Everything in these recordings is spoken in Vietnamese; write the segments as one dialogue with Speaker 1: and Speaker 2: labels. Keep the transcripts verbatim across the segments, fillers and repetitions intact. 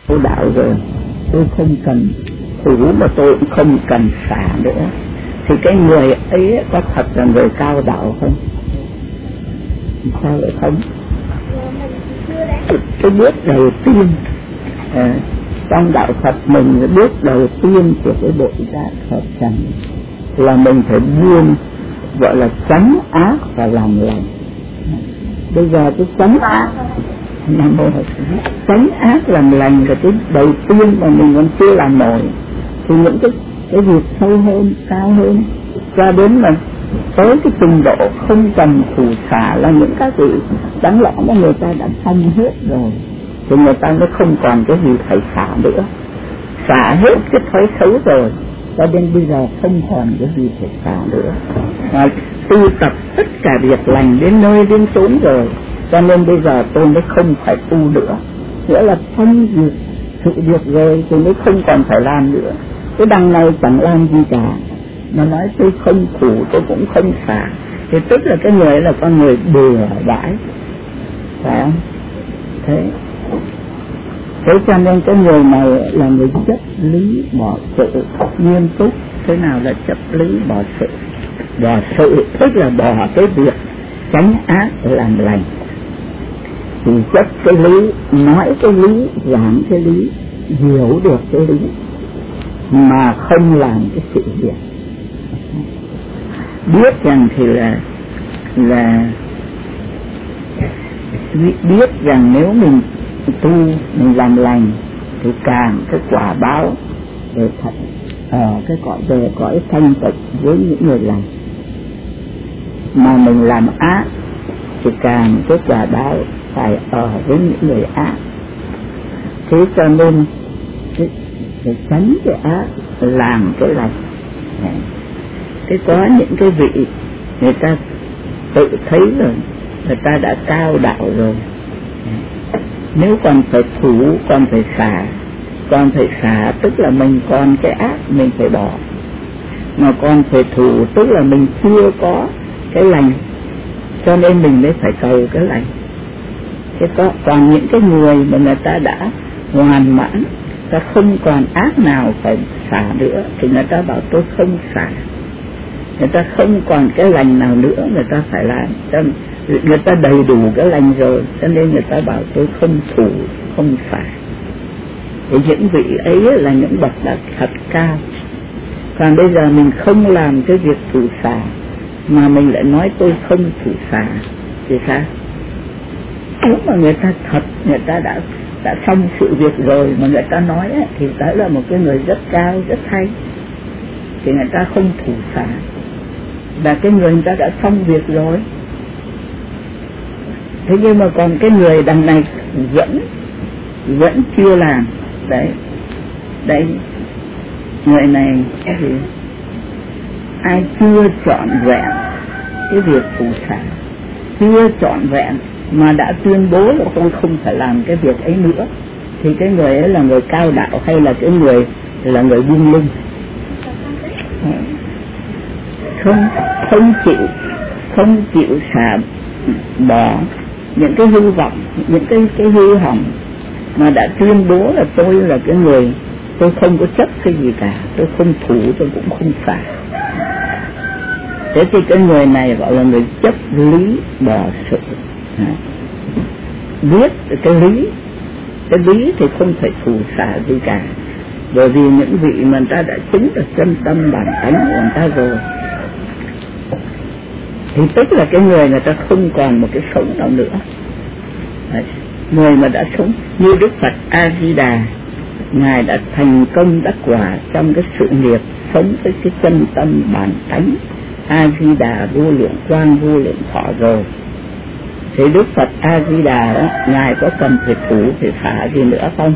Speaker 1: Tôi đạo rồi, tôi không cần thủ mà tôi cũng không cần xả nữa. Thì cái người ấy có thật là người cao đạo không? Sao lại không? Cái bước đầu tiên à, trong đạo Phật mình, cái bước đầu tiên của cái bộ giác hợp trần là mình phải buông, gọi là tránh ác và làm lành. Bây giờ cái tránh ác Nam mô tránh ác làm lành là cái đầu tiên mà mình còn chưa làm nổi. Thì những cái cái việc sâu hơn, cao hơn, cho đến mà tới cái trình độ không cần thủ xả là những các vị đáng lẽ mà người ta đã xong hết rồi, thì người ta mới không còn cái gì phải xả nữa. Xả hết cái thói xấu rồi, cho đến bây giờ không còn cái gì phải xả nữa. À, tu tập tất cả việc lành đến nơi đến chốn rồi, cho nên bây giờ tôi mới không phải tu nữa. Nghĩa là xong việc sự việc rồi thì mới không còn phải làm nữa. Cái đằng này chẳng làm gì cả, mà nói tôi không thủ, tôi cũng không xả, thì tức là cái người là con người bừa bãi, phải không? Thế thế cho nên cái người này là người chấp lý bỏ sự, nghiêm túc. Thế nào là chấp lý bỏ sự? Bỏ sự tức là bỏ cái việc tránh ác làm lành. Thì chấp cái lý, nói cái lý, giảng cái lý, hiểu được cái lý, mà không làm cái sự việc. Biết rằng thì là là biết rằng nếu mình tu, mình làm lành thì càng cái quả báo về thật ở cái cõi về cõi thanh tịnh với những người lành. Mà mình làm ác thì càng cái quả báo phải ở với những người ác. Thế cho nên cái, cái tránh cái ác, làm cái lành. Thế có những cái vị người ta tự thấy rồi, người ta đã cao đạo rồi, nếu còn phải thủ, còn phải xả, còn phải xả tức là mình còn cái ác mình phải bỏ, mà còn phải thủ tức là mình chưa có cái lành, cho nên mình mới phải cầu cái lành. Thế có còn những cái người mà người ta đã hoàn mãn, ta không còn ác nào phải xả nữa, thì người ta bảo tôi không xả. Người ta không còn cái lành nào nữa người ta phải làm, người ta đầy đủ cái lành rồi, cho nên người ta bảo tôi không thủ, không xả. Thì những vị ấy là những bậc đã thật cao. Còn bây giờ mình không làm cái việc thủ xả, mà mình lại nói tôi không thủ xả, thì sao? Nếu mà người ta thật, người ta đã đã xong sự việc rồi mà người ta nói ấy, thì đó là một cái người rất cao, rất hay, thì người ta không thủ xả. Và cái người người ta đã xong việc rồi. Thế nhưng mà còn cái người đằng này vẫn vẫn chưa làm. Đấy, đấy, người này thì ai chưa trọn vẹn cái việc thủ xả, chưa trọn vẹn mà đã tuyên bố là tôi không phải làm cái việc ấy nữa, thì cái người ấy là người cao đạo hay là cái người là người buông lung? Không, không chịu, không chịu xả bỏ những cái hư vọng, những cái cái hư hỏng, mà đã tuyên bố là tôi là cái người, tôi không có chấp cái gì cả, tôi không thủ, tôi cũng không xả. Thế thì cái người này gọi là người chấp lý bỏ sự. Biết cái lý, cái lý thì không phải thủ xả gì cả, bởi vì những vị mà người ta đã chứng được chân tâm bản tánh của người ta rồi, thì tức là cái người người ta không còn một cái sống nào nữa. Đấy. Người mà đã sống như Đức Phật A Di Đà, ngài đã thành công đắc quả trong cái sự nghiệp sống với cái chân tâm bản tánh A Di Đà vô lượng quang vô lượng thọ rồi. Thì Đức Phật A Di Đà đó, ngài có cần phải thủ phải xả gì nữa không?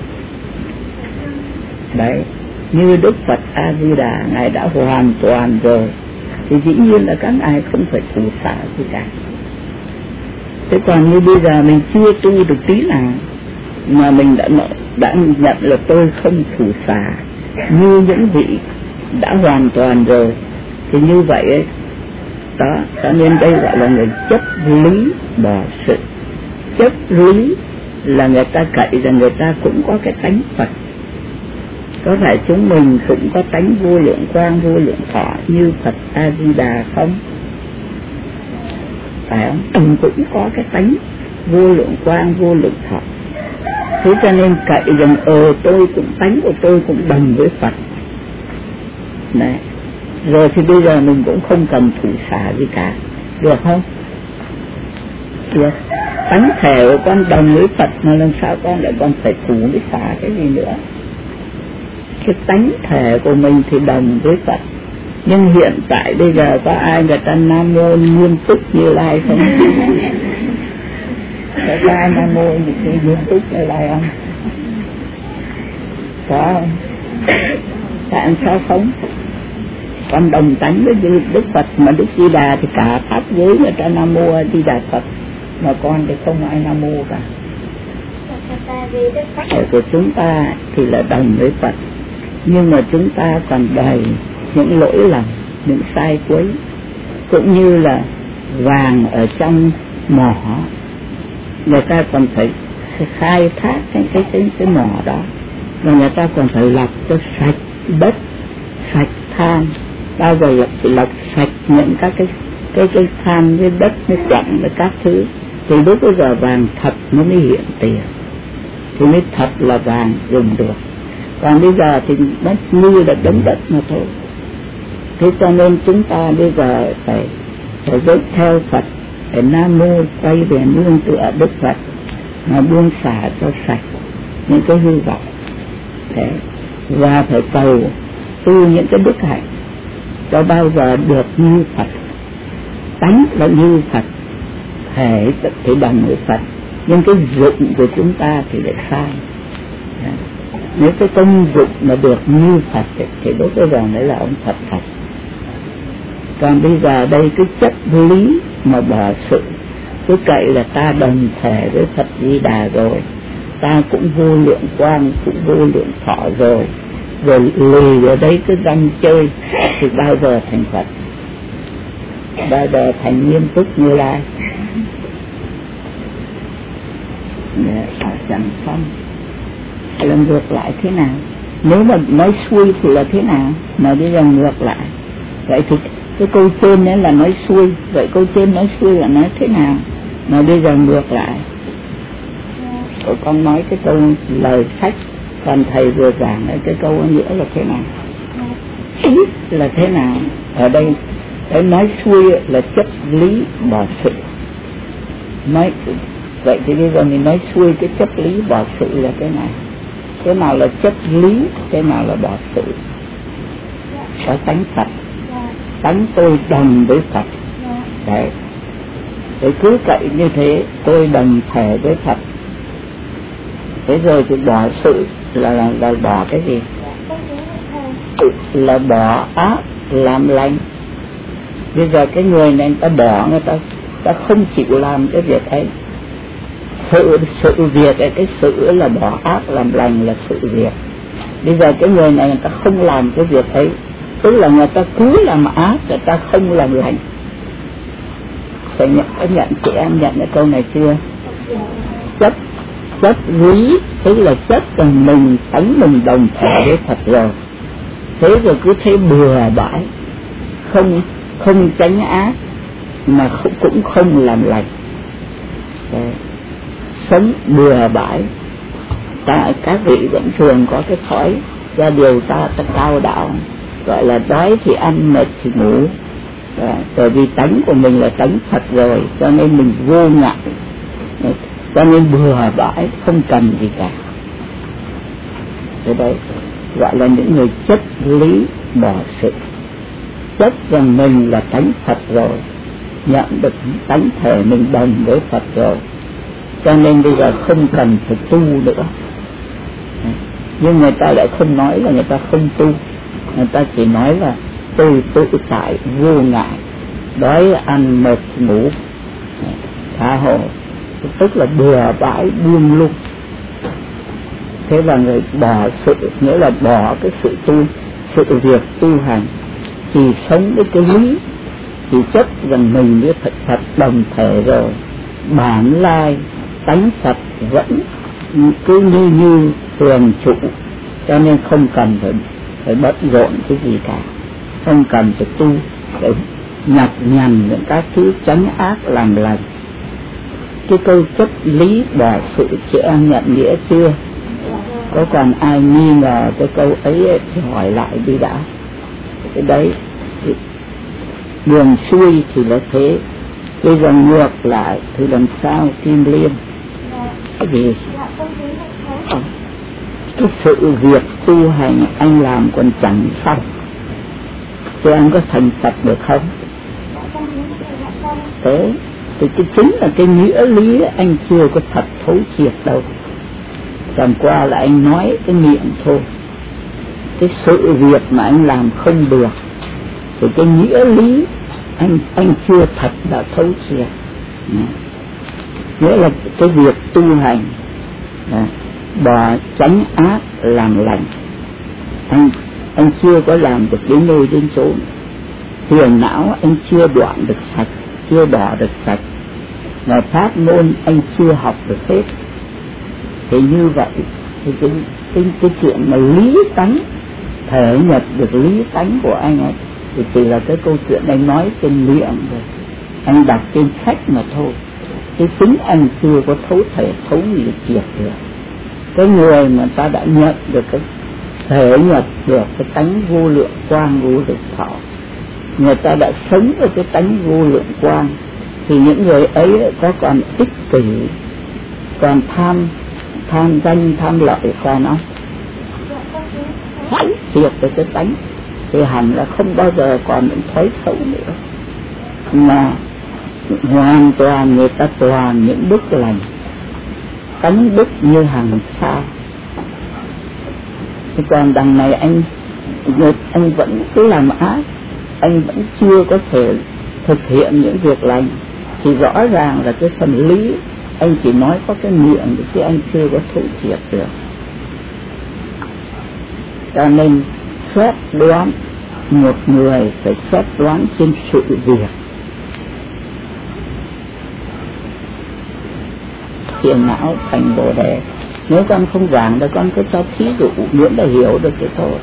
Speaker 1: Đấy, như Đức Phật A Di Đà ngài đã hoàn toàn rồi, thì dĩ nhiên là các ngài không phải thủ xả gì cả. Thế còn như bây giờ mình chưa tu được tí nào, mà mình đã đã nhận là tôi không thủ xả như những vị đã hoàn toàn rồi, thì như vậy ấy, đó, cho nên đây gọi là người chấp lý bỏ sự. Chấp lý là người ta cậy rằng người ta cũng có cái tánh Phật. Có phải chúng mình cũng có tánh vô lượng quang vô lượng thọ như Phật A Di Đà không? Phải không? Ông cũng có cái tánh vô lượng quang vô lượng thọ. Thế cho nên cậy rằng ờ tôi cũng tánh của tôi cũng đồng với Phật. Đấy. Rồi thì bây giờ mình cũng không cần thủ xả gì cả, được không? Được. Tánh thể của con đồng với Phật mà làm sao con lại còn phải thủ với xả cái gì nữa? Cái tánh thể của mình thì đồng với Phật. Nhưng hiện tại bây giờ có ai người ta Nam Mô nghiêm túc Như Lai không? Có ai Nam Mô nghiêm túc Như Lai không? Có không? Tại sao không? Con đồng tánh với Đức Phật, mà Đức Di Đà thì cả pháp giới người ta Nam Mô Di Đà Phật, mà con thì không ai Nam Mô cả. Ở của chúng ta thì là đồng với Phật, nhưng mà chúng ta còn đầy những lỗi lầm, những sai quấy, cũng như là vàng ở trong mỏ, người ta còn phải khai thác cái cái cái, cái mỏ đó, và người ta còn phải lọc cho sạch đất, sạch than, bao giờ lọc, lọc sạch những các cái cái cái than với đất với quặng với các thứ, thì lúc bây giờ vàng thật nó mới hiện tiền, thì mới thật là vàng dùng được. Còn bây giờ thì nó như là đống đất mà thôi. Thế cho nên chúng ta bây giờ phải phải dốc theo Phật, phải Nam Mô quay về nương tựa Đức Phật, mà buông xả cho sạch những cái hư vọng. Thế và phải cầu tu những cái đức hạnh cho bao giờ được như Phật, tánh là như Phật, thể thì bằng với Phật, nhưng cái dụng của chúng ta thì lại sai. Nếu cái công dụng mà được như Phật thì lúc bây giờ mới là ông Phật thật. Còn bây giờ đây cái chất lý mà bỏ sự, cứ cậy là ta đồng thể với Phật Di Đà rồi, ta cũng vô lượng quang, cũng vô lượng thọ rồi, rồi lùi ở đấy cứ răng chơi, thì bao giờ thành Phật, bao giờ thành nghiêm túc Như Lai. Chẳng xong là ngược lại thế nào? Nếu mà nói xuôi thì là thế nào? Mà bây giờ ngược lại, vậy thì cái câu trên đấy là nói xuôi, vậy câu trên nói xuôi là nói thế nào? Mà bây giờ ngược lại, con nói cái câu lời sách còn thầy vừa giảng cái câu nghĩa là thế nào? Ý là thế nào? Ở đây cái nói xuôi là chất lý bỏ sự. Nói vậy thì bây giờ mình nói xuôi cái chất lý bỏ sự là thế nào? Cái nào là chất lý, cái nào là bỏ sự? Có tánh Phật, tánh tôi đồng với Phật. Đấy. Để cứ cậy như thế, tôi đồng thể với Phật. Thế rồi thì bỏ sự là, là, là bỏ cái gì? Là bỏ ác làm lành. Bây giờ cái người này người ta bỏ, người ta, ta không chịu làm cái việc ấy. Sự, sự việc ấy, cái sự là bỏ ác làm lành là sự việc. Bây giờ cái người này người ta không làm cái việc ấy, tức là người ta cứ làm ác, người ta không làm lành. Phải nhận, có nhận chị em nhận cái câu này chưa? Chấp, chấp lý, tức là chấp rằng mình tánh mình đồng thể với Phật rồi. Thế rồi cứ thế bừa bãi, không không tránh ác, mà không, cũng không làm lành. Đấy. Sống bừa bãi. Ta, các vị vẫn thường có cái thói ra điều ta ta cao đạo, gọi là đói thì ăn, mệt thì ngủ. Đấy. Bởi vì tánh của mình là tánh Phật rồi, cho nên mình vô ngại, cho nên bừa bãi, không cần gì cả. Thế đấy, gọi là những người chấp lý bỏ sự, chấp rằng mình là tánh Phật rồi, nhận được tánh thể mình đồng với Phật rồi, cho nên bây giờ không cần phải tu nữa. Nhưng người ta lại không nói là người ta không tu, người ta chỉ nói là tôi tự tại vô ngại, đói ăn mệt ngủ tha hồ, tức là bừa bãi buông lung. Thế là người bỏ sự, nghĩa là bỏ cái sự tu, sự việc tu hành, chỉ sống với cái lý, chỉ chấp rằng mình với Phật Phật đồng thể rồi, bản lai tánh Phật vẫn cứ như như thường trụ, cho nên không cần phải phải bận rộn cái gì cả, không cần phải tu để nhọc nhằn những các thứ tránh ác làm lành. Cái câu chất lý bỏ sự chị em nhận nghĩa chưa? Có còn ai nghi ngờ cái câu ấy thì hỏi lại đi đã. Cái đấy đường xuôi thì là thế, bây giờ ngược lại thì làm sao Kim Liên? Cái gì? Cái sự việc tu hành anh làm còn chẳng xong, thì anh có thành Phật được không? Thế thì cái chính là cái nghĩa lý anh chưa có thật thấu triệt đâu, chẳng qua là anh nói cái miệng thôi. Cái sự việc mà anh làm không được thì cái nghĩa lý anh anh chưa thật đã thấu triệt. Nghĩa là cái việc tu hành bỏ tránh ác làm lành, anh anh chưa có làm được đến nơi đến chốn. Phiền não anh chưa đoạn được sạch, chưa bỏ được sạch, và pháp môn anh chưa học được hết. Thì như vậy thì cái, cái, cái chuyện mà lý tánh, thể nhập được lý tánh của anh ấy thì chỉ là cái câu chuyện anh nói trên miệng rồi, anh đọc trên sách mà thôi. Cái tính anh chưa có thấu thể thấu nghị triệt được. Cái người mà ta đã nhận được cái thể nhập được cái tánh vô lượng quang vô lượng thọ, người ta đã sống ở cái tánh vô lượng quang, thì những người ấy có còn ích kỷ, còn tham tham danh tham lợi còn không? Hãy triệt được cái tánh thì hẳn là không bao giờ còn những thói xấu nữa, mà hoàn toàn người ta toàn những đức lành, tánh đức như hàng sao. Thì còn đằng này anh anh vẫn cứ làm ác, anh vẫn chưa có thể thực hiện những việc lành, thì rõ ràng là cái phần lý anh chỉ nói có cái miệng chứ anh chưa có thấu triệt được. Cho nên xét đoán một người phải xét đoán trên sự việc. Phiền não thành Bồ Đề, nếu con không giảng thì con cứ cho thí dụ miễn là hiểu được cái thôi.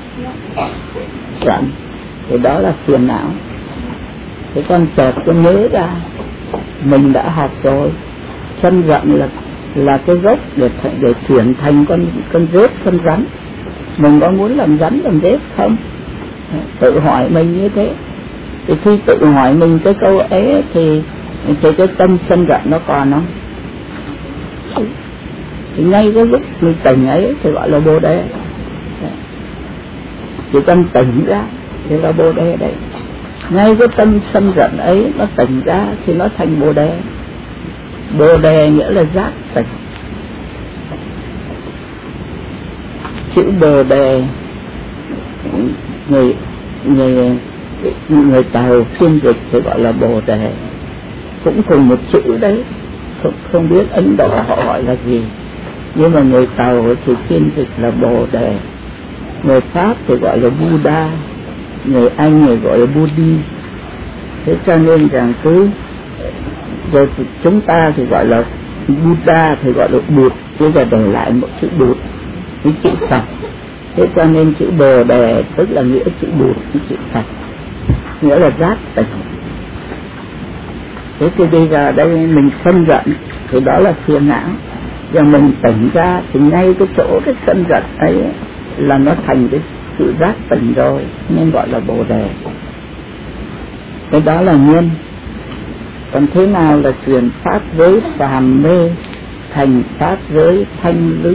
Speaker 1: Chẳng thì đó là phiền não. Thế con chợt con nhớ ra mình đã học rồi, sân giận là là cái gốc để để chuyển thành con con rết con rắn. Mình có muốn làm rắn làm rết không? Tự hỏi mình như thế. Thì khi tự hỏi mình cái câu ấy thì thì cái tâm sân giận nó còn không? Thì ngay cái lúc mình tỉnh ấy thì gọi là Bồ Đề. Chỉ cần tỉnh ra thì là Bồ Đề đấy. Ngay cái tâm sân giận ấy nó tỉnh ra thì nó thành Bồ Đề. Bồ Đề nghĩa là giác tỉnh. Chữ Bồ Đề người người người Tàu phiên dịch thì gọi là Bồ Đề, cũng cùng một chữ đấy, không, không biết Ấn Độ họ gọi là gì, nhưng mà người Tàu thì phiên dịch là Bồ Đề, người Pháp thì gọi là Buddha, người Anh người gọi là Budi. Thế cho nên rằng cứ rồi chúng ta thì gọi là Buddha thì gọi là Bụt, chứ là để lại một chữ Bụt với chữ Phật. Thế cho nên chữ Bồ Đề tức là nghĩa chữ Bụt với chữ Phật, nghĩa là giác tỉnh. Thế thì bây giờ đây mình sân giận thì đó là phiền não, và mình tỉnh ra thì ngay cái chỗ cái sân giận ấy là nó thành cái sự giác tỉnh rồi, nên gọi là Bồ Đề. Cái đó là nhân. Còn thế nào là chuyển pháp giới phàm mê thành pháp giới thanh lưu?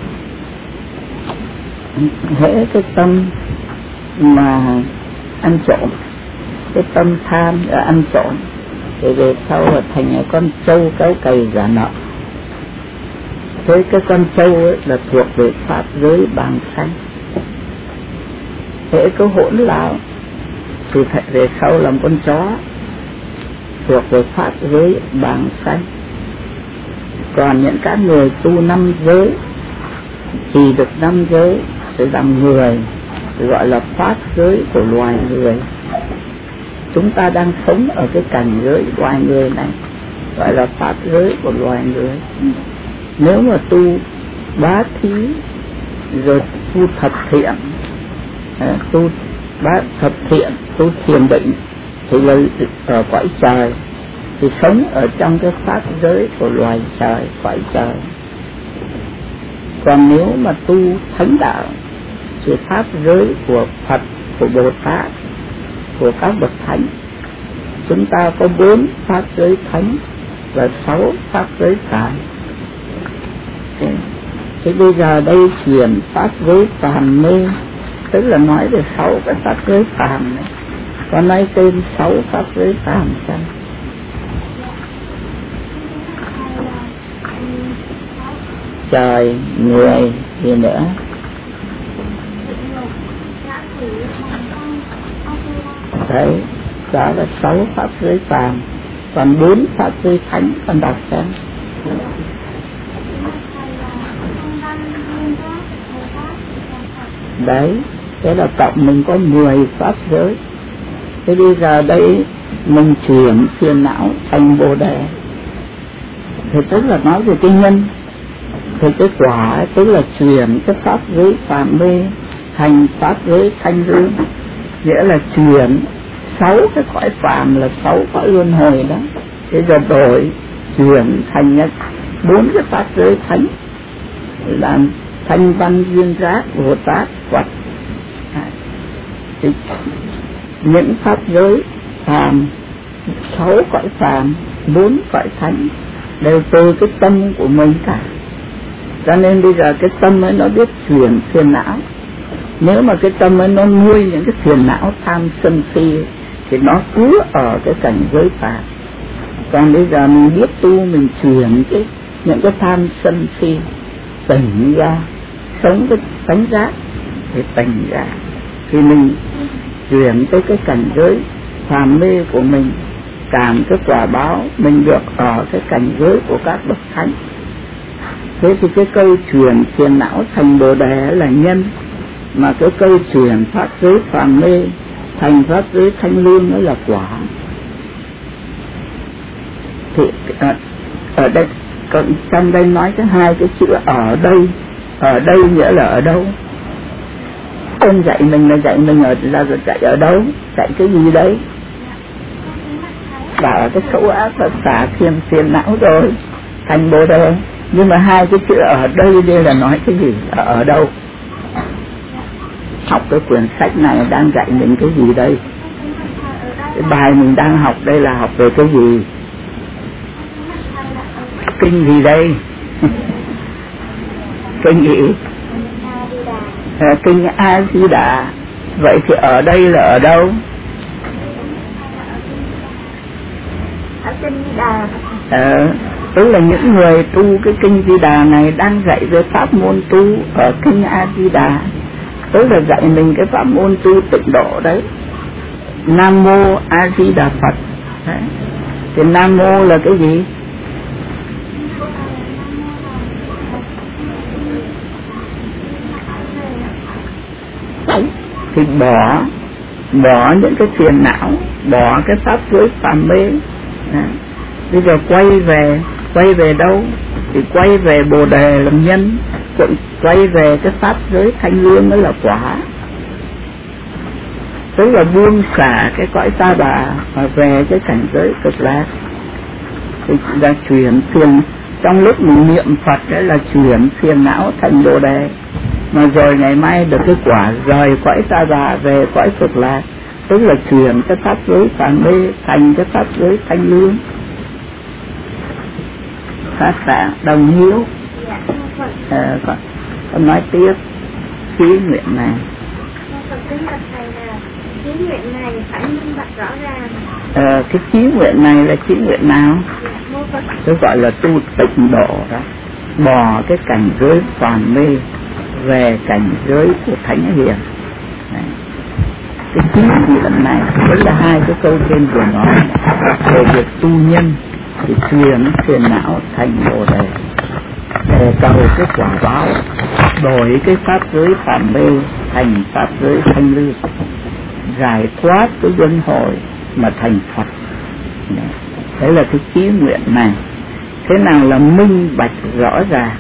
Speaker 1: Hễ cái tâm mà ăn trộm, cái tâm tham là ăn trộm, thì về sau là thành con trâu kéo cày giả nợ. Thế cái con trâu ấy là thuộc về pháp giới bàng sanh. Hễ có hỗn láo thì về sau làm con chó, thuộc về pháp giới bàng sanh. Còn những các người tu năm giới, chỉ được năm giới để làm người, gọi là pháp giới của loài người. Chúng ta đang sống ở cái cảnh giới loài người này, gọi là pháp giới của loài người. Nếu mà tu bá thí rồi tu thật thiện, à, tu bá thật thiện, tu thiền định thì là ở cõi trời, thì sống ở trong cái pháp giới của loài trời, cõi trời. Còn nếu mà tu thánh đạo thì pháp giới của Phật, của Bồ Tát, của các bậc thánh. Chúng ta có bốn pháp giới thánh và sáu pháp giới phàm. Thế bây giờ đây chuyển pháp giới phàm mê, tức là nói về sáu cái pháp giới phàm này. Có nói tên sáu pháp giới phàm chăng? Trời, người, gì nữa? Đấy, đó là sáu pháp giới phàm. Còn bốn pháp giới thánh, con đọc xem. Đấy, thế là cộng mình có mười pháp giới. Thế bây giờ đây mình chuyển phiền não thành Bồ Đề, thì tức là nói về cái nhân. Thì cái quả tức là chuyển cái pháp giới phàm mê thành pháp giới thanh lương, nghĩa là chuyển sáu cái cõi phàm là sáu cõi luân hồi đó, thế giờ đổi chuyển thành bốn cái pháp giới thánh là Thanh Văn, Duyên Giác, Bồ Tát, Phật. Thì những pháp giới phàm, sáu cõi phàm, bốn cõi thánh đều từ cái tâm của mình cả. Cho nên bây giờ cái tâm ấy nó biết chuyển phiền não. Nếu mà cái tâm ấy nó nuôi những cái phiền não tham sân si thì nó cứ ở cái cảnh giới phàm. Còn bây giờ mình biết tu, mình chuyển cái những cái tham sân si, tỉnh ra, sống cái tánh giác thì tỉnh ra, thì mình chuyển tới cái cảnh giới phàm mê của mình, cảm cái quả báo mình được ở cái cảnh giới của các bậc thánh. Thế thì cái câu chuyển phiền não thành Bồ Đề là nhân, mà cái câu chuyển pháp giới phàm mê thành pháp giới thanh lương mới là quả. Thì ở, ở đây trong đây nói cái hai cái chữ ở đây. Ở đây nghĩa là ở đâu? Ông dạy mình là dạy mình ở là dạy ở đâu? Dạy cái gì đấy? Là ở cái xấu ác là xả phiền phiền não rồi thành Bồ Đề. Nhưng mà hai cái chữ ở đây đây là nói cái gì? Ở, ở đâu? Học cái quyển sách này đang dạy mình cái gì đây? Cái bài mình đang học đây là học về cái gì? Kinh gì đây? Kinh gì? À, kinh A Di Đà. Vậy thì ở đây là ở đâu?
Speaker 2: Ở kinh Di Đà.
Speaker 1: Ờ, tức là những người tu cái kinh Di Đà này đang dạy về pháp môn tu ở kinh A Di Đà, tức là dạy mình cái pháp môn tu tịnh độ đấy. Nam Mô A Di Đà Phật. Đấy. Thì Nam Mô là cái gì? Đấy. Thì bỏ bỏ những cái phiền não, bỏ cái pháp giới phàm mê. Đấy. Bây giờ quay về quay về đâu? Thì quay về Bồ Đề làm nhân, quay về cái pháp giới thanh lương đó là quả. Tức là buông xả cái cõi ta bà và về cái cảnh giới cực lạc. Thì là chuyển phiền, trong lúc mình niệm Phật đấy là chuyển phiền não thành Bồ Đề, mà rồi ngày mai được cái quả rời cõi ta bà về cõi cực lạc, tức là chuyển cái pháp giới phàm mê thành cái pháp giới thanh lương. Phát xạ đồng hiếu. Ờ, con, con nói tiếp chí nguyện này.
Speaker 2: Chí nguyện này phải minh bạch rõ ràng.
Speaker 1: Ờ, cái chí nguyện này là chí nguyện nào? Tôi gọi là tu tịnh độ đó, bỏ cái cảnh giới phàm mê về cảnh giới của thánh hiền. Đấy. Cái chí nguyện này vẫn là hai cái câu trên vừa nói về việc tu nhân, thì chuyển phiền não thành Bồ Đề, để cầu cái quả báo, đổi cái pháp giới phàm mê thành pháp giới thanh lương, giải thoát cái luân hồi mà thành Phật. Đấy là cái chí nguyện này. Thế nào là minh bạch rõ ràng?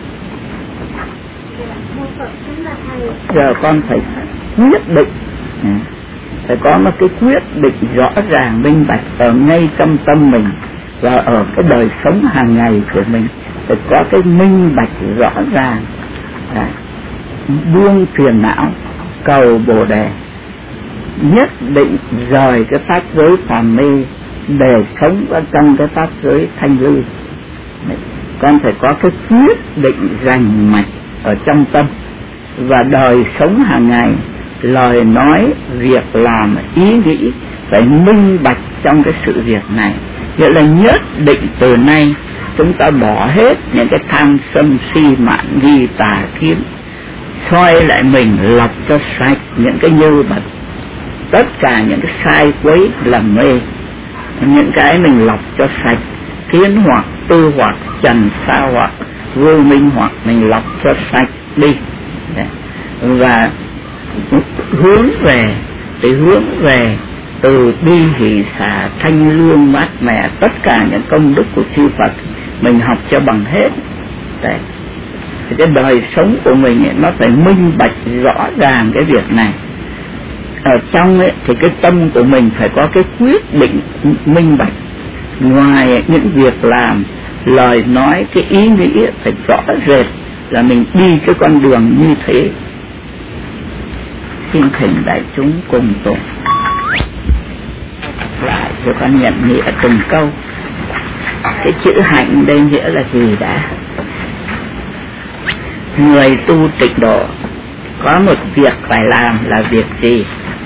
Speaker 1: Giờ con phải quyết định, phải có một cái quyết định rõ ràng minh bạch ở ngay trong tâm mình và ở cái đời sống hàng ngày của mình, phải có cái minh bạch rõ ràng. Đấy. Buông phiền não, cầu Bồ Đề, nhất định rời cái pháp giới phàm mê để sống ở trong cái pháp giới thanh lưu. Con phải có cái quyết định rành mạch ở trong tâm, và đời sống hàng ngày, lời nói, việc làm, ý nghĩ phải minh bạch trong cái sự việc này. Nghĩa là nhất định từ nay chúng ta bỏ hết những cái tham sân si mạn nghi tà kiến, soi lại mình lọc cho sạch những cái nhơ bẩn, tất cả những cái sai quấy làm mê, những cái mình lọc cho sạch, kiến hoặc tư hoặc trần sa hoặc vô minh hoặc mình lọc cho sạch đi. Và hướng về, để hướng về từ bi hỷ xả thanh lương mát mẻ, tất cả những công đức của chư Phật mình học cho bằng hết. Đấy. Thì cái đời sống của mình ấy, nó phải minh bạch rõ ràng cái việc này. Ở trong ấy, thì cái tâm của mình phải có cái quyết định minh bạch. Ngoài những việc làm, lời nói, cái ý nghĩ phải rõ rệt là mình đi cái con đường như thế. Xin thỉnh đại chúng cùng tụng lại rồi con nhận nghĩa từng câu. Cái chữ hạnh đây nghĩa là gì đã? Người tu tịnh độ có một việc phải làm là việc gì?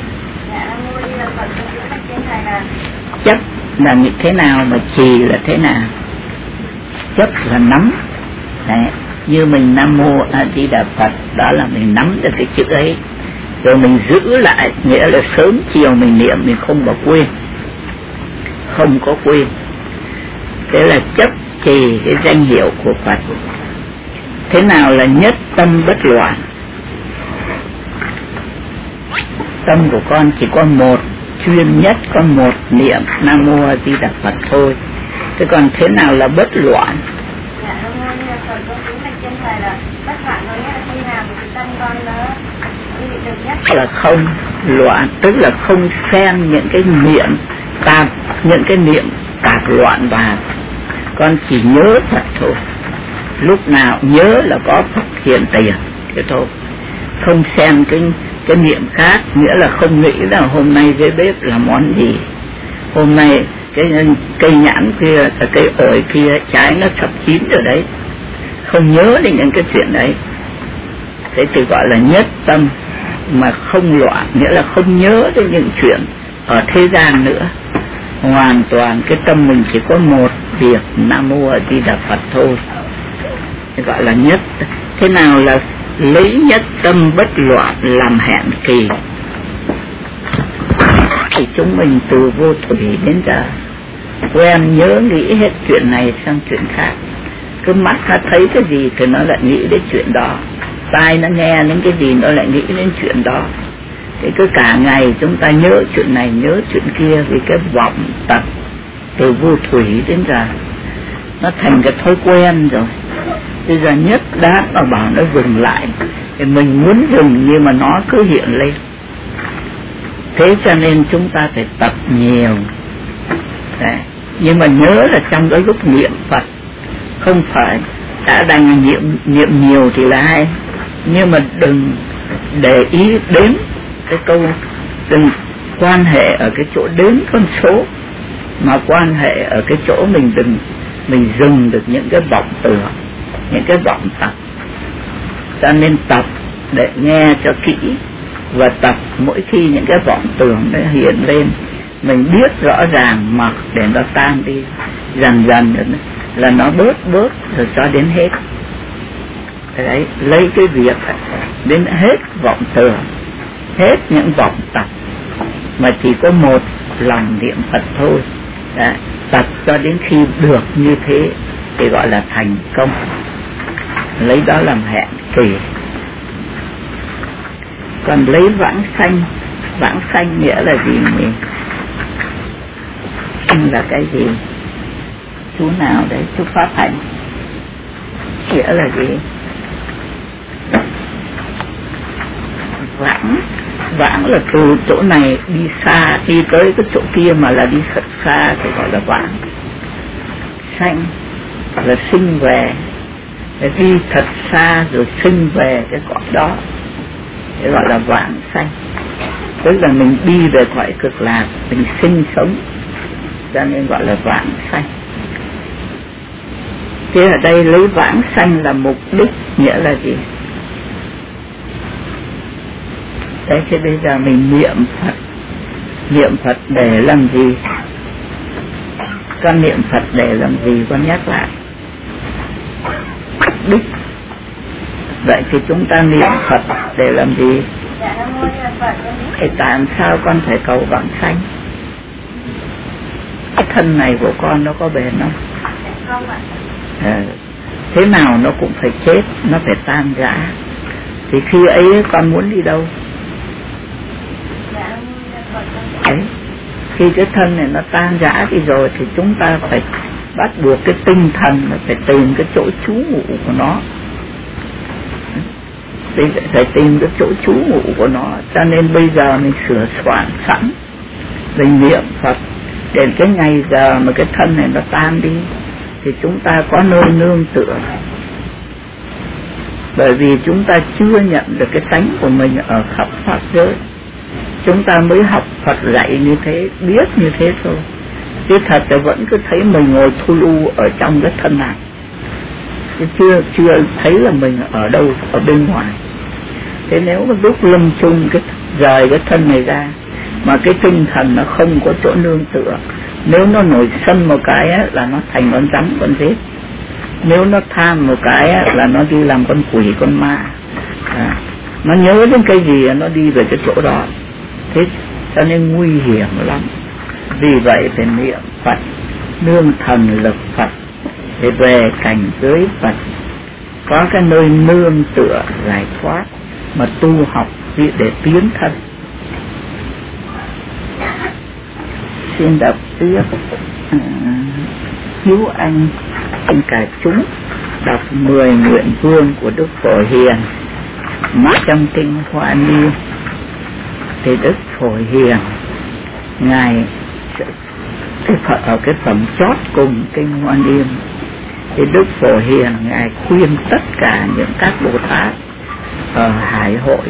Speaker 1: Chấp là như thế nào mà trì là thế nào? Chấp là nắm. Đấy. Như mình Nam Mô A Di Đà Phật, đó là mình nắm được cái chữ ấy, rồi mình giữ lại, nghĩa là sớm chiều mình niệm mình không bỏ quên, không có quên. Thế là chấp trì cái danh hiệu của Phật. Thế nào là nhất tâm bất loạn? Tâm của con chỉ có một, chuyên nhất có một niệm Nam Mô A Di Đà Phật thôi. Thế còn thế nào là bất loạn? Là không loạn, tức là không xen những cái niệm tạp, những cái niệm tạp loạn vào. Con chỉ nhớ Phật thôi, lúc nào nhớ là có Phật hiện tiền thế thôi, không xen cái cái niệm khác. Nghĩa là không nghĩ là hôm nay dưới bếp là món gì, hôm nay cái cây nhãn kia, cây ổi kia trái nó sắp chín rồi đấy, không nhớ đến những cái chuyện đấy. Thế thì gọi là nhất tâm mà không loạn, nghĩa là không nhớ đến những chuyện ở thế gian nữa. Hoàn toàn cái tâm mình chỉ có một việc Nam Mô A Di Đà Phật thôi, thế gọi là nhất. Thế nào là lấy nhất tâm bất loạn làm hẹn kỳ? Thì chúng mình từ vô thủy đến giờ quen nhớ nghĩ hết chuyện này sang chuyện khác. Cứ mắt nó thấy cái gì thì nó lại nghĩ đến chuyện đó, tai nó nghe đến cái gì nó lại nghĩ đến chuyện đó. Thế cứ cả ngày chúng ta nhớ chuyện này nhớ chuyện kia, vì cái vọng tập từ vô thủy đến giờ nó thành cái thói quen rồi. Bây giờ nhất đát mà bảo nó dừng lại thì mình muốn dừng nhưng mà nó cứ hiện lên. Thế cho nên chúng ta phải tập nhiều. Đấy. Nhưng mà nhớ là trong cái lúc niệm Phật, không phải đã đành niệm niệm nhiều thì là hay, nhưng mà đừng để ý đến cái câu, đừng quan hệ ở cái chỗ đếm con số, mà quan hệ ở cái chỗ mình đừng mình dừng được những cái vọng tưởng, những cái vọng tập. Cho nên tập để nghe cho kỹ, và tập mỗi khi những cái vọng tưởng nó hiện lên mình biết rõ ràng mặc để nó tan đi, dần dần là nó bớt bớt rồi cho đến hết. Đấy, lấy cái việc đến hết vọng tưởng, hết những vọng tập, mà chỉ có một lòng niệm Phật thôi. Đấy, tập cho đến khi được như thế thì gọi là thành công, lấy đó làm hẹn kỳ. Còn lấy vãng sanh, vãng sanh nghĩa là gì nhỉ? Sanh là cái gì? chú nào đấy, chú Pháp Hạnh. Nghĩa là gì? Vãng, vãng là từ chỗ này đi xa, đi tới cái chỗ kia mà là đi thật xa thì gọi là vãng. Sanh là sinh về, để đi thật xa rồi sinh về cái cõi đó, để gọi là vãng sanh. Tức là mình đi về cõi cực lạc, mình sinh sống, cho nên gọi là vãng sanh. Thế ở đây lấy vãng sanh là mục đích, nghĩa là gì? Đấy, thế bây giờ mình niệm Phật, niệm Phật để làm gì? Con niệm Phật để làm gì? Con nhắc lại đích. Vậy thì chúng ta niệm Phật để làm gì? Thì tại sao con phải cầu vãng sanh? Cái thân này của con nó có bền không? À, thế nào nó cũng phải chết, nó phải tan rã. Thì khi ấy con muốn đi đâu? Đấy, khi cái thân này nó tan rã đi rồi thì chúng ta phải bắt buộc cái tinh thần nó phải tìm cái chỗ trú ngụ của nó, thì phải tìm cái chỗ trú ngụ của nó. Cho nên bây giờ mình sửa soạn sẵn, mình niệm Phật đến cái ngày giờ mà cái thân này nó tan đi thì chúng ta có nơi nương tựa. Bởi vì chúng ta chưa nhận được cái tánh của mình ở khắp pháp giới, chúng ta mới học Phật dạy như thế, biết như thế thôi, chứ thật là vẫn cứ thấy mình ngồi thu lu ở trong cái thân này, chứ chưa chưa thấy là mình ở đâu, ở bên ngoài. Thế nếu mà lúc lâm chung cái rời cái thân này ra mà cái tinh thần nó không có chỗ nương tựa, nếu nó nổi sân một cái á, là nó thành con rắn con rết, nếu nó tham một cái á, là nó đi làm con quỷ con ma, à, nó nhớ đến cái gì nó đi về cái chỗ đó. Thế cho nên nguy hiểm lắm. Vì vậy phải niệm Phật, nương thần lực Phật để về cảnh giới Phật, có cái nơi nương tựa giải thoát mà tu học để tiến thân. Xin đọc tiếp. à, Hiếu Anh xin cả chúng đọc mười nguyện vương của Đức Phổ Hiền mắt trong kinh Hoa Nghiêm. Thì Đức Phổ Hiền ngài cái Phật ở cái phẩm chót cùng kinh Hoa Nghiêm, thì Đức Phổ Hiền ngài khuyên tất cả những các Bồ Tát ở Hải Hội,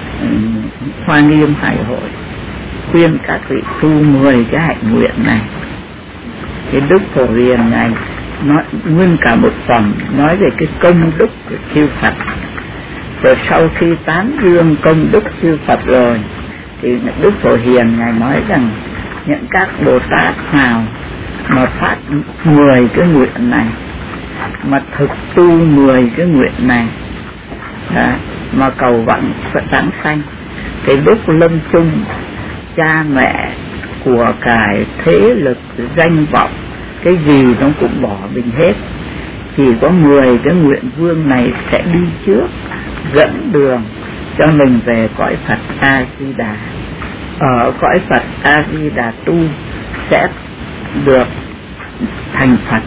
Speaker 1: Hoa Nghiêm Hải Hội, khuyên các vị tu mười cái hạnh nguyện này. Thì Đức Phổ Hiền ngài nói nguyên cả một phẩm nói về cái công đức của chư Phật. Rồi sau khi tán dương công đức chư Phật rồi thì Đức Phổ Hiền ngài nói rằng những các Bồ Tát nào mà phát mười cái nguyện này, mà thực tu mười cái nguyện này, đó, mà cầu vãng vãng sanh, thì lúc lâm chung cha mẹ, của cải, thế lực, danh vọng, cái gì nó cũng bỏ mình hết. Chỉ có mười cái nguyện vương này sẽ đi trước, dẫn đường cho mình về cõi Phật A Di Đà. Ở cõi Phật A Di Đà tu sẽ được thành Phật.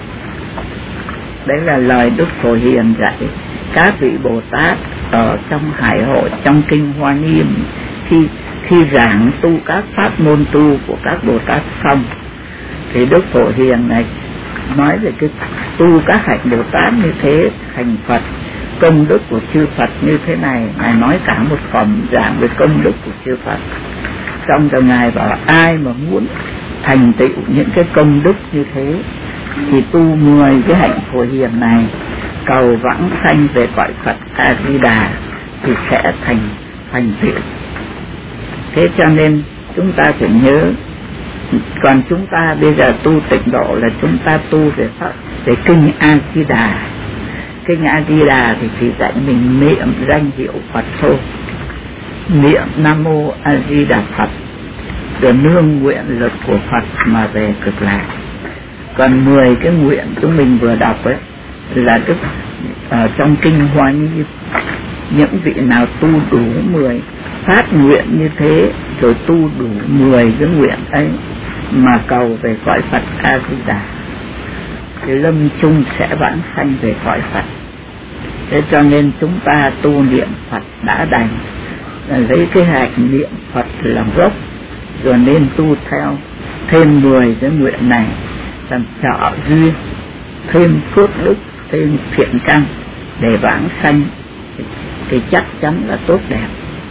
Speaker 1: Đấy là lời Đức Phổ Hiền dạy các vị Bồ Tát ở trong Hải Hội, trong kinh Hoa Nghiêm, khi khi giảng tu các pháp môn tu của các Bồ Tát xong, thì Đức Phổ Hiền này nói về cái tu các hạnh Bồ Tát như thế thành Phật, công đức của chư Phật như thế này. Ngài nói cả một phẩm giảng về công đức của chư Phật. Trong đó Ngài bảo ai mà muốn thành tựu những cái công đức như thế thì tu mười cái hạnh Phổ Hiền này, cầu vãng sanh về cõi Phật A Di Đà thì sẽ thành thành tựu. Thế cho nên chúng ta phải nhớ. Còn chúng ta bây giờ tu tịnh độ là chúng ta tu về Pháp, về kinh A Di Đà. Kinh A Di Đà thì chỉ dạy mình niệm danh hiệu Phật thôi, niệm Nam Mô A Di Đà Phật, rồi nương nguyện lực của Phật mà về cực lạc. Còn mười cái nguyện chúng mình vừa đọc ấy là tức ở trong kinh Hoa Nghiêm, những vị nào tu đủ mười phát nguyện như thế, rồi tu đủ mười cái nguyện ấy mà cầu về cõi Phật A Di Đà thì lâm chung sẽ vãng sanh về cõi Phật. Thế cho nên chúng ta tu niệm Phật đã đành, lấy cái hạnh niệm Phật làm gốc, rồi nên tu theo thêm mười cái nguyện này, làm trợ duyên, thêm phước đức, thêm thiện căn để vãng sanh thì, thì chắc chắn là tốt đẹp.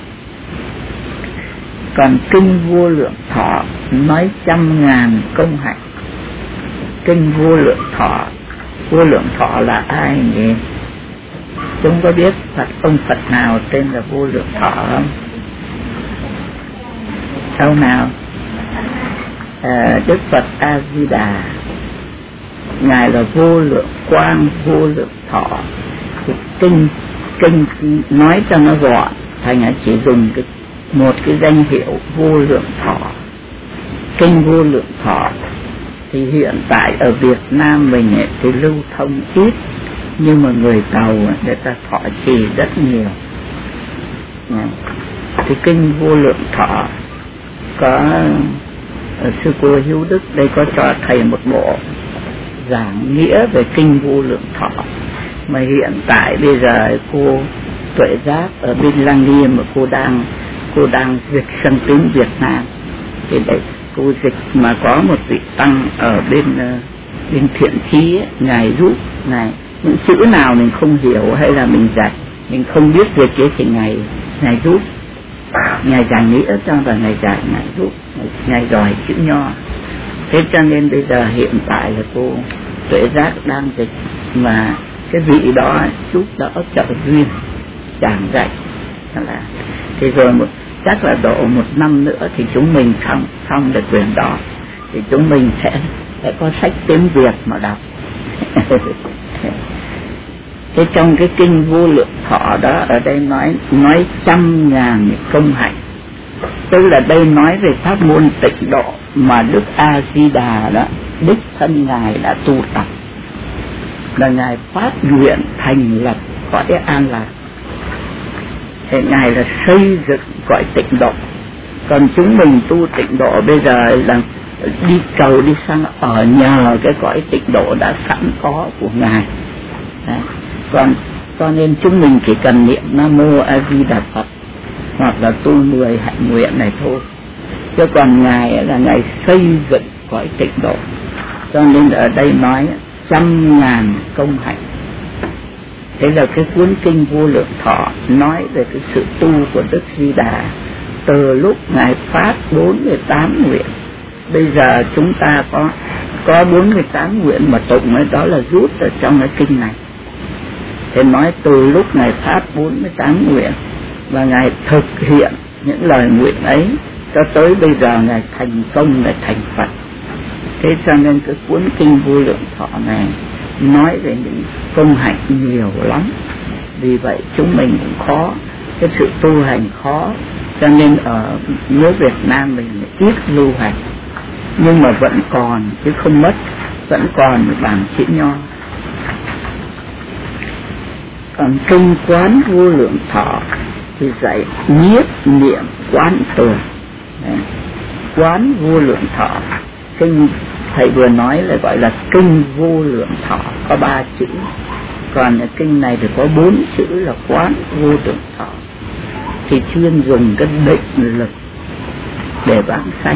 Speaker 1: Còn kinh Vô Lượng Thọ nói trăm ngàn công hạnh. Kinh Vô Lượng Thọ, Vô Lượng Thọ là ai nhỉ? Chúng có biết Phật ông Phật nào tên là Vô Lượng Thọ không? Sau nào? À, Đức Phật A Di Đà, ngài là vô lượng quang, vô lượng thọ. Cái kinh kinh nói cho nó gọn, thành là chỉ dùng cái một cái danh hiệu Vô Lượng Thọ. Kinh Vô Lượng Thọ thì hiện tại ở Việt Nam mình ấy, thì lưu thông ít, nhưng mà người Tàu người ta thọ trì rất nhiều. Thì kinh Vô Lượng Thọ có sư cô Hiếu Đức đây có cho thầy một bộ giảng nghĩa về kinh Vô Lượng Thọ, mà hiện tại bây giờ cô Tuệ Giác ở bên Lăng Nghiêm mà cô đang cô đang dịch sang tiếng Việt Nam. Thì đấy cô dịch mà có một vị tăng ở bên bên Thiện Trí ấy, ngài giúp ngài những chữ nào mình không hiểu hay là mình dạy mình không biết về cái thì ngài ngài giúp, ngài giảng nghĩa cho và ngài dạy, ngài giúp, ngài giỏi chữ Nho. Thế cho nên bây giờ hiện tại là cô Tuệ Giác đang dịch, mà cái vị đó giúp đỡ trợ duyên giảng dạy là thì rồi một chắc là độ một năm nữa thì chúng mình xong xong được quyền đó thì chúng mình sẽ sẽ có sách tiếng Việt mà đọc. Thế trong cái kinh Vô Lượng Thọ đó, ở đây nói nói trăm ngàn công hạnh, tức là đây nói về pháp môn tịnh độ mà Đức A Di Đà đó đích thân ngài đã tu tập, là ngài phát nguyện thành lập cõi an lạc. Thế ngài là xây dựng cõi tịnh độ, còn chúng mình tu tịnh độ bây giờ là đi cầu đi sang ở nhờ cái cõi tịnh độ đã sẵn có của ngài. Đấy. Còn cho nên chúng mình chỉ cần niệm Nam Mô A Di Đà Phật hoặc là tu mười hạnh nguyện này thôi, chứ còn ngài là ngài xây dựng cõi tịnh độ. Cho nên ở đây nói trăm ngàn công hạnh. Thế là cái cuốn kinh Vô Lượng Thọ nói về cái sự tu của Đức Di Đà từ lúc ngài phát bốn mươi tám nguyện. Bây giờ chúng ta có có bốn mươi tám nguyện mà tụng ấy, đó là rút ở trong cái kinh này. Thế nói từ lúc ngài phát bốn mươi tám nguyện và ngài thực hiện những lời nguyện ấy cho tới bây giờ ngài thành công, ngài thành Phật. Thế cho nên cái cuốn kinh Vô Lượng Thọ này nói về những công hạnh nhiều lắm. Vì vậy chúng mình cũng khó, cái sự tu hành khó, cho nên ở nước Việt Nam mình ít lưu hành, nhưng mà vẫn còn chứ không mất, vẫn còn bản chữ Nho. Còn kinh Quán Vô Lượng Thọ thì dạy nhiếp niệm quán tưởng. Quán Vô Lượng Thọ, kinh thầy vừa nói là gọi là kinh Vô Lượng Thọ, có ba chữ, còn ở kinh này thì có bốn chữ là Quán Vô Lượng Thọ. Thì chuyên dùng cái định lực để vãng sanh.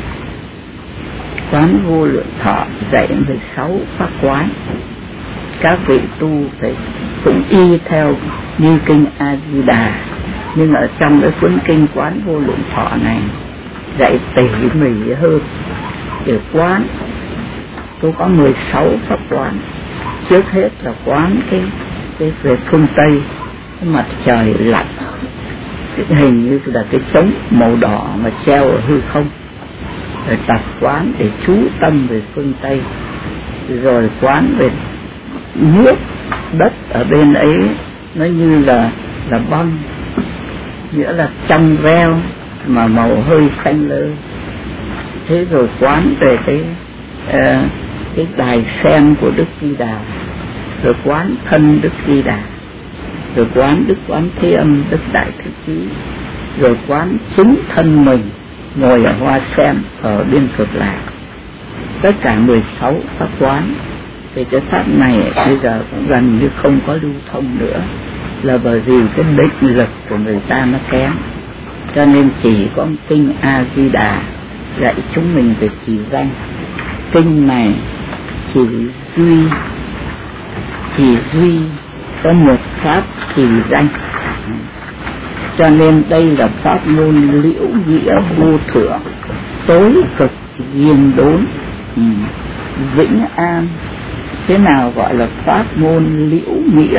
Speaker 1: Quán Vô Lượng Thọ dạy về sáu pháp quán, các vị tu phải cũng y theo như kinh A Di Đà, nhưng ở trong cái cuốn kinh Quán Vô Lượng Thọ này dạy tỉ mỉ hơn để quán. Tôi có mười sáu pháp quán. Trước hết là quán cái cái về phương Tây, cái mặt trời lặn, cái hình như là cái trống màu đỏ mà treo ở hư không, rồi tập quán để chú tâm về phương Tây, rồi quán về nước đất ở bên ấy nó như là là băng, nghĩa là trong veo mà màu hơi xanh lơ. Thế rồi quán về cái uh, cái đài sen của Đức Di Đà, rồi quán thân Đức Di Đà, rồi quán Đức Quán Thế Âm, Đức Đại Thế Chí, rồi quán chính thân mình ngồi ở hoa sen ở bên Cực Lạc. Tất cả mười sáu pháp quán. Thì cái pháp này bây giờ cũng gần như không có lưu thông nữa, là bởi vì cái định lực của người ta nó kém. Cho nên chỉ có kinh A Di Đà dạy chúng mình về trì danh. Kinh này chỉ duy chỉ duy có một pháp trì danh, cho nên đây là pháp môn liễu nghĩa vô thượng, tối cực viên đốn, ừ. vĩnh an. Thế nào gọi là pháp môn liễu nghĩa?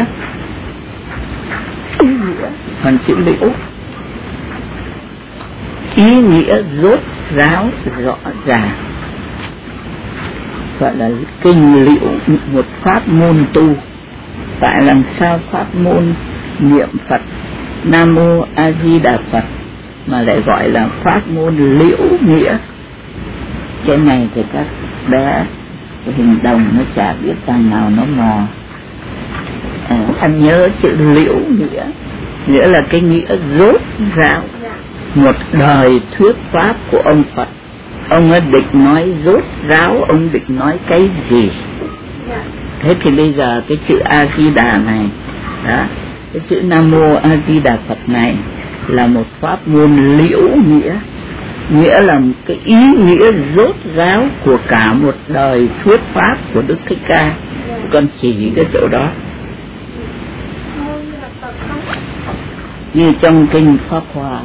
Speaker 1: Ý nghĩa phần chữ liễu, ý nghĩa rốt ráo rõ ràng, gọi là kinh liễu, một pháp môn tu. Tại làm sao pháp môn niệm Phật Nam Mô A Di Đà Phật mà lại gọi là pháp môn liễu nghĩa? Cái này thì các bé hình đồng nó chả biết thằng nào nó mò. À, anh nhớ chữ liễu nghĩa, nghĩa là cái nghĩa rốt ráo. Một đời thuyết pháp của ông Phật, ông ấy định nói rốt ráo, ông định nói cái gì? Thế thì bây giờ cái chữ A Di Đà này, đó, cái chữ Nam Mô A Di Đà Phật này là một pháp môn liễu nghĩa, nghĩa là cái ý nghĩa rốt ráo của cả một đời thuyết pháp của Đức Thích Ca. Con chỉ cái chỗ đó. Như trong kinh Pháp Hoa,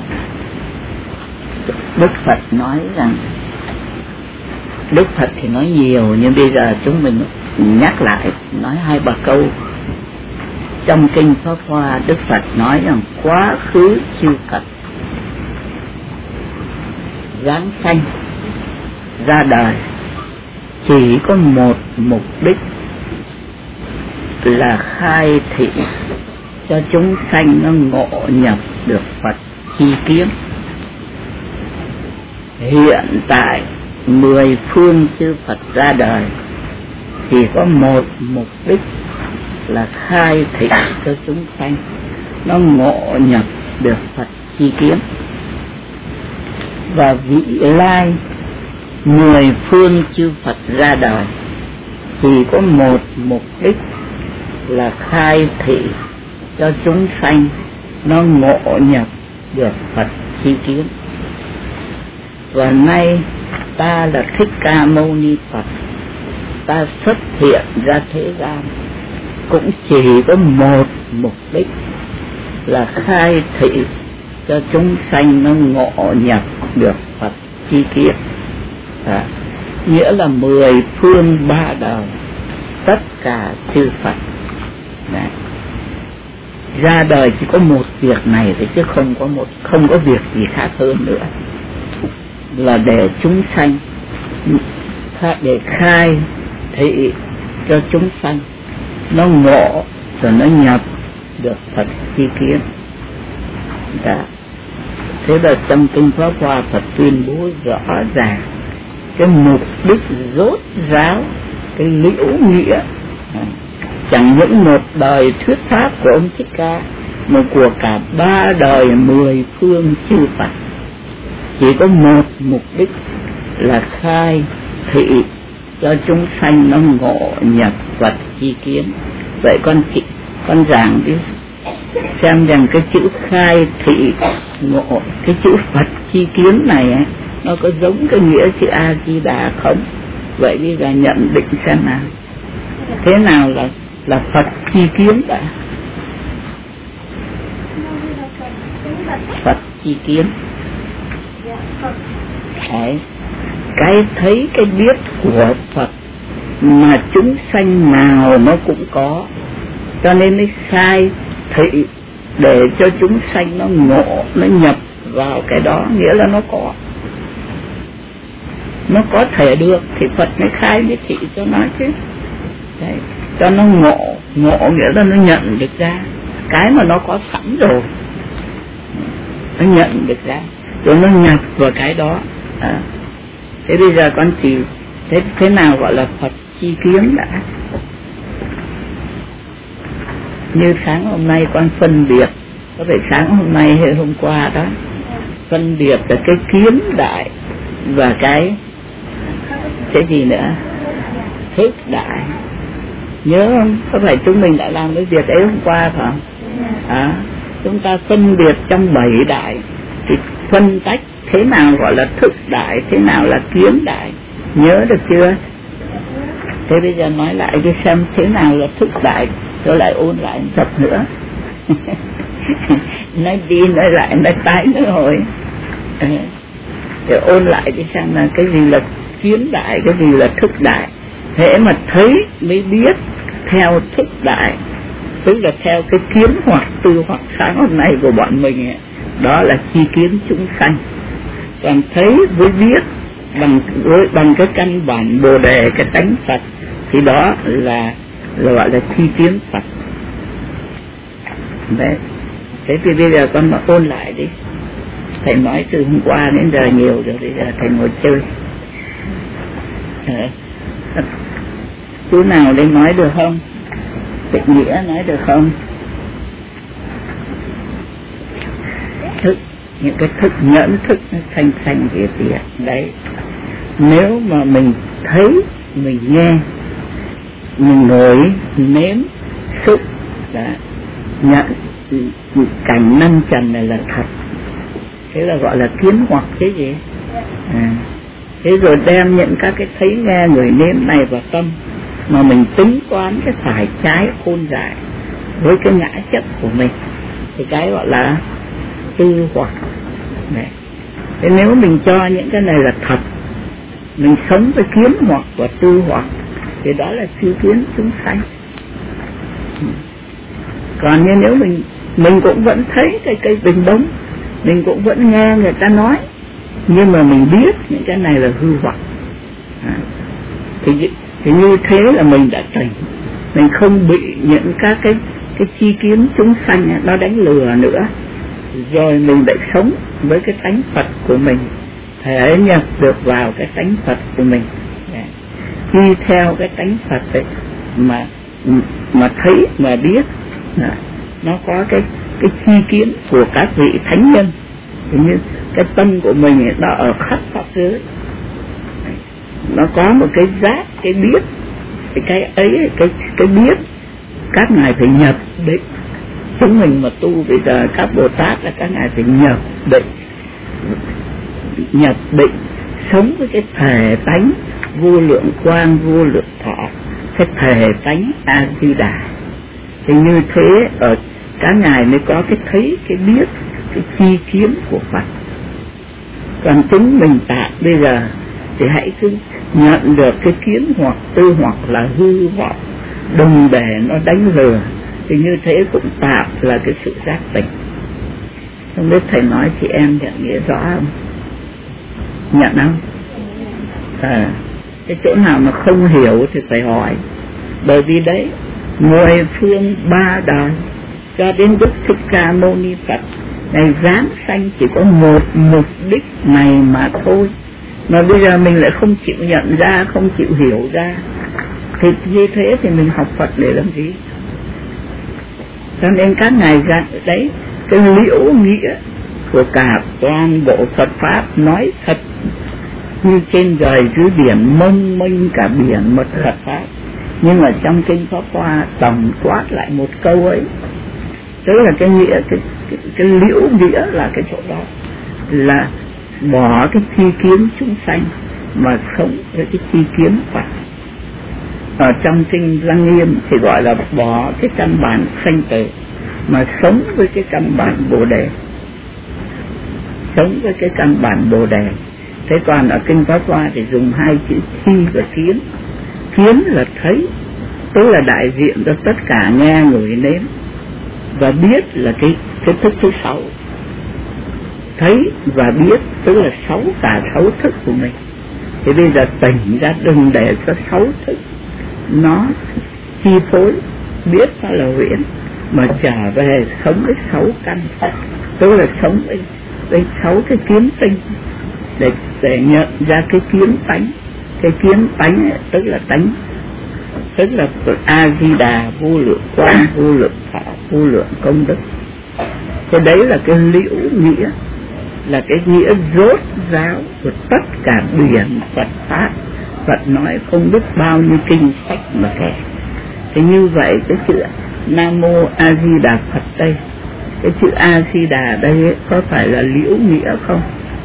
Speaker 1: Đức Phật nói rằng, Đức Phật thì nói nhiều, nhưng bây giờ chúng mình nhắc lại, nói hai ba câu. Trong kinh Pháp Hoa, Đức Phật nói rằng quá khứ chư Phật giáng sanh ra đời chỉ có một mục đích là khai thị cho chúng sanh nó ngộ nhập được Phật chi kiến. Hiện tại mười phương chư Phật ra đời chỉ có một mục đích là khai thị cho chúng sanh nó ngộ nhập được Phật chi kiến. Và vị lai mười phương chư Phật ra đời chỉ có một mục đích là khai thị cho chúng sanh nó ngộ nhập được Phật chi kiến. Và nay ta là Thích Ca Mâu Ni Phật, ta xuất hiện ra thế gian cũng chỉ có một mục đích là khai thị cho chúng sanh nó ngộ nhập được Phật chi kiến. À, nghĩa là mười phương ba đời tất cả chư Phật này ra đời chỉ có một việc này thôi, chứ không có một không có việc gì khác hơn nữa, là để chúng sanh, để khai thị cho chúng sanh nó ngộ rồi nó nhập được Phật chi kiến. Đã. Thế là trong kinh Pháp Hoa, Phật tuyên bố rõ ràng cái mục đích rốt ráo, cái liễu nghĩa, chẳng những một đời thuyết pháp của ông Thích Ca mà của cả ba đời mười phương chư Phật, chỉ có một mục đích là khai thị cho chúng sanh nó ngộ nhập Phật chi kiến. Vậy con chị con giảng đi xem rằng cái chữ khai thị ngộ, cái chữ Phật chi kiến này ấy, nó có giống cái nghĩa chữ A Di Đà không? Vậy bây giờ nhận định xem nào, thế nào là là Phật chi kiến đã? Phật chi kiến, đấy, cái thấy cái biết của Phật mà chúng sanh nào nó cũng có, cho nên mới khai thị để cho chúng sanh nó ngộ, nó nhập vào cái đó, nghĩa là nó có, nó có thể được thì Phật mới khai mới thị cho nó chứ. Đấy, cho nó ngộ, ngộ nghĩa là nó nhận được ra cái mà nó có sẵn rồi, nó nhận được ra rồi nó nhập vào cái đó. À, thế bây giờ con chỉ thế thế nào gọi là Phật chi kiến đã? Như sáng hôm nay con phân biệt, có phải sáng hôm nay hay hôm qua đó, phân biệt là cái kiến đại và cái cái gì nữa, thức đại. Nhớ không? Có phải chúng mình đã làm cái việc ấy hôm qua phải không? À, chúng ta phân biệt trong bảy đại thì phân tách thế nào gọi là thức đại, thế nào là kiến đại, nhớ được chưa? Thế bây giờ nói lại đi xem thế nào là thức đại, rồi lại ôn lại một tập nữa. Nói đi nói lại nói tái nói hồi. À, để ôn lại đi xem là cái gì là kiến đại, cái gì là thức đại. Thế mà thấy mới biết theo thức đại, tức là theo cái kiến hoặc tư hoặc sáng hôm nay của bọn mình ấy, đó là chi kiến chúng sanh. Còn thấy với biết bằng với bằng cái căn bản bồ đề, cái tánh Phật, thì đó là, là gọi là chi kiến Phật. Đấy. Thế thì bây giờ con mà ôn lại đi. Thầy nói từ hôm qua đến giờ nhiều rồi, bây giờ thầy ngồi chơi. À, chú nào đây nói được không? Tịch nghĩa nói được không? Thức, những cái thức nhẫn thức nó thanh thanh kia kìa. Đấy, nếu mà mình thấy, mình nghe, mình ngửi, nếm, xúc, đã nhận cảnh năm trần này là thật, thế là gọi là kiến hoặc cái gì. À, thế rồi đem những các cái thấy nghe người nếm này vào tâm, mà mình tính toán cái phải trái khôn dại với cái ngã chấp của mình, thì cái gọi là tư hoặc. Đấy. Thế nếu mình cho những cái này là thật, mình sống với kiến hoặc và tư hoặc, thì đó là siêu kiến chúng sanh. Còn như nếu mình mình cũng vẫn thấy cái cây bình bông, mình cũng vẫn nghe người ta nói, nhưng mà mình biết những cái này là hư hoặc, à, thì, thì như thế là mình đã tỉnh, mình không bị những các cái cái chi kiến chúng sanh nó đánh lừa nữa, rồi mình lại sống với cái tánh Phật của mình, thể nhập được vào cái tánh Phật của mình. Khi theo cái tánh Phật ấy, mà mà thấy mà biết, à, nó có cái cái chi kiến của các vị thánh nhân, như cái tâm của mình ấy, nó ở khắp pháp giới, nó có một cái giác, cái biết, cái cái ấy, cái cái biết các ngài phải nhập định. Chúng mình mà tu bây giờ các Bồ Tát là các ngài phải nhập định, nhập định sống với cái thể tánh vô lượng quang vô lượng thọ, cái thể tánh A Di Đà. Thì như thế ở các ngài mới có cái thấy, cái biết, cái chi kiến của Phật. Còn chúng mình tạm bây giờ thì hãy cứ nhận được cái kiến hoặc tư hoặc là hư hoặc, đừng để nó đánh lừa, thì như thế cũng tạm là cái sự giác tỉnh. Không biết thầy nói chị em nhận nghĩa rõ không? Nhận không? À, cái chỗ nào mà không hiểu thì phải hỏi. Bởi vì đấy, mười phương ba đời cho đến Đức Thích Ca Mâu Ni Phật này giáng sanh chỉ có một mục đích này mà thôi, mà bây giờ mình lại không chịu nhận ra, không chịu hiểu ra, thì như thế thì mình học Phật để làm gì? Cho nên các ngài dạy đấy, cái liễu nghĩa của cả toàn bộ Phật Pháp nói thật như trên trời dưới biển, mênh mênh cả biển một Phật Pháp. Nhưng mà trong kinh Pháp Hoa tổng quát lại một câu ấy, tức là cái nghĩa, cái, cái, cái liễu nghĩa là cái chỗ đó, là bỏ cái chi kiến chúng sanh mà sống với cái chi kiến Phật. Ở trong kinh Lăng Nghiêm thì gọi là bỏ cái căn bản sanh tử mà sống với cái căn bản Bồ Đề, sống với cái căn bản Bồ Đề. Thế còn ở kinh Pháp Hoa thì dùng hai chữ chi và kiến. Kiến là thấy, tức là đại diện cho tất cả nghe người nếm, và biết là cái cái thức thứ sáu. Thấy và biết tức là sáu, cả sáu thức của mình. Thì bây giờ tỉnh ra, đừng để cho sáu thức nó chi phối, biết nó là huyễn, mà trở về sống với sáu căn Phật, tức là sống với, với sáu cái kiến tinh, để, để nhận ra cái kiến tánh. Cái kiến tánh ấy, tức là tánh, tức là A Di Đà vô lượng quang, vô lượng thọ, vô lượng công đức. Cái đấy là cái liễu nghĩa, là cái nghĩa rốt ráo của tất cả biển Phật Pháp. Phật nói không biết bao nhiêu kinh sách mà kể, Thì như vậy cái chữ Nam Mô A Di Đà Phật đây, cái chữ A Di Đà đây ấy, có phải là liễu nghĩa không?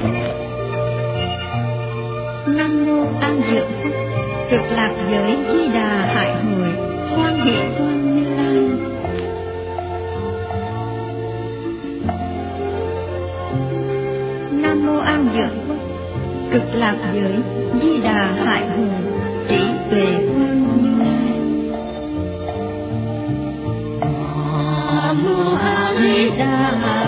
Speaker 3: Nam Mô A Diệu Phật, cực lạc giới Di Đà Hải Hội, hoan hỷ quang Như Lai. Nam Mô A Diệu Phật, cực lạc giới Di Đà Hải Hội, trí tuệ quang Như Lai. Nam Mô A Di Đà